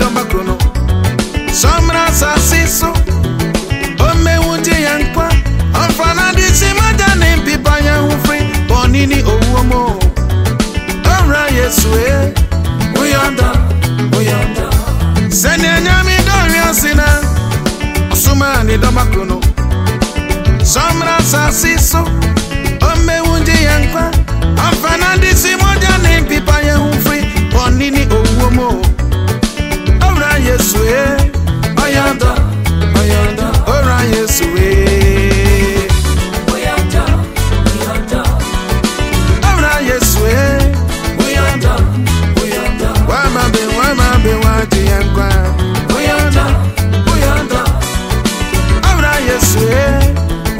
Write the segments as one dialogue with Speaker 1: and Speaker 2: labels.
Speaker 1: makrono Somra sasiso Ome wunti yankwa Amfana disi madane Pipa ya hufri Bonini owuomo Ora Yesue Uyonda Sene nyami dori asina Osuma ni domakrono Somra sasiso Ome wunti yankwa Amfana disi madane Pipa ya hufri Bonini owuomo Ora Yesue Oyonda Ora Yesue Ora Yesue Wama be wati yankwa Oyonda Ora Yesue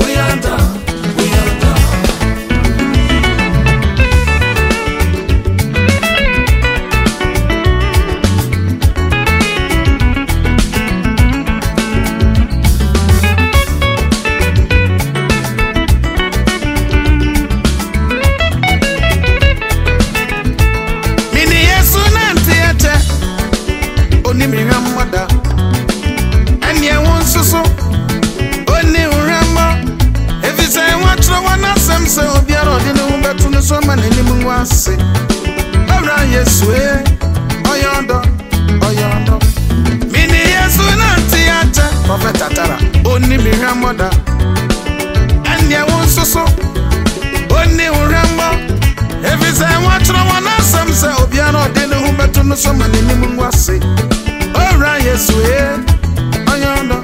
Speaker 1: Ora Yesue Oyonda Mini Yesu nanti ata Prophet Atara Oni miramoda Anya wonsoso Oni uramba Every time watchro wana samse Obiano dene humbetu nuso manini mungwase Ora Yesue Oyonda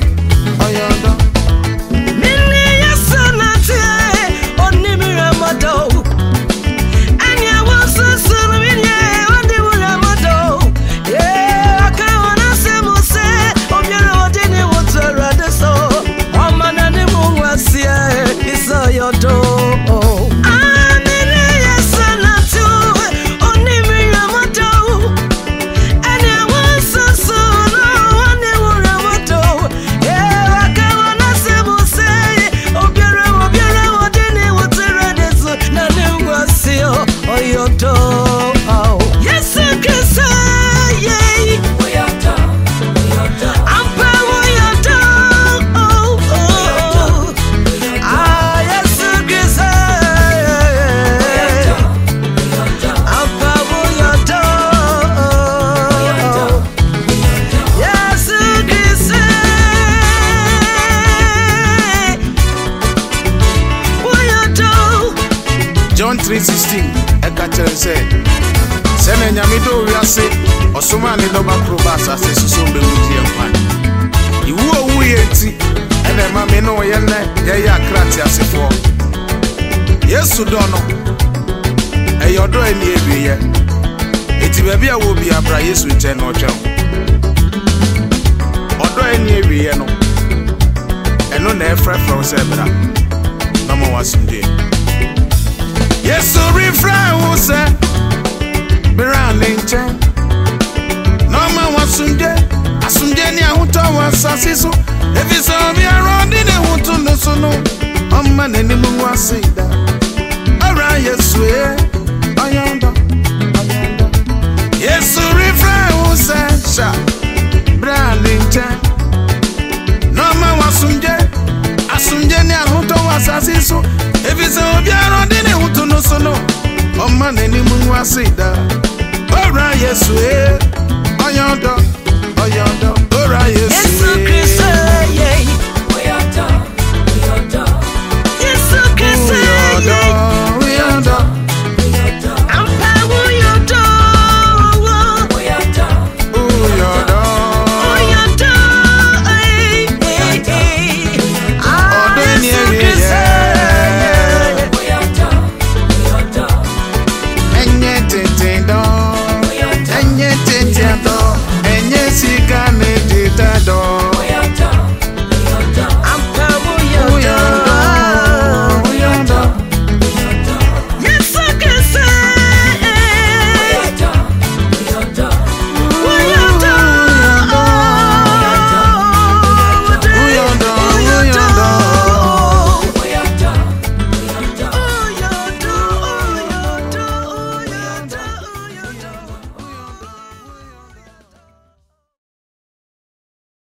Speaker 2: Mini Yesu nanti Oni miramoda
Speaker 1: John 3:16 Ekatere say Sene nyamido wiase Osuma ni doba probasa se susumbe wuti empa Iwu yenti ene ma me no ye ne ye ya krati asefo Yesu dono eyodo eni ebiye eti baabi a wo bi abra Yesu nche no twa Odo eni ebiye no eno na efrefro se bra na mo wasunde Yesu refrain who say Biraninche No man wasunde Asunde ni ahuto wasasiso Efisa obi arondi ne hutu nusuno Oma neni mungu asida Ora Yesue Oyonda Yesu refrain who say Sha Biraninche No man wasunde Asunde ni ahuto wasasiso Efisa obi arondi ne hutu nusuno Oma neni mungu asida Ora Yesue Oyonda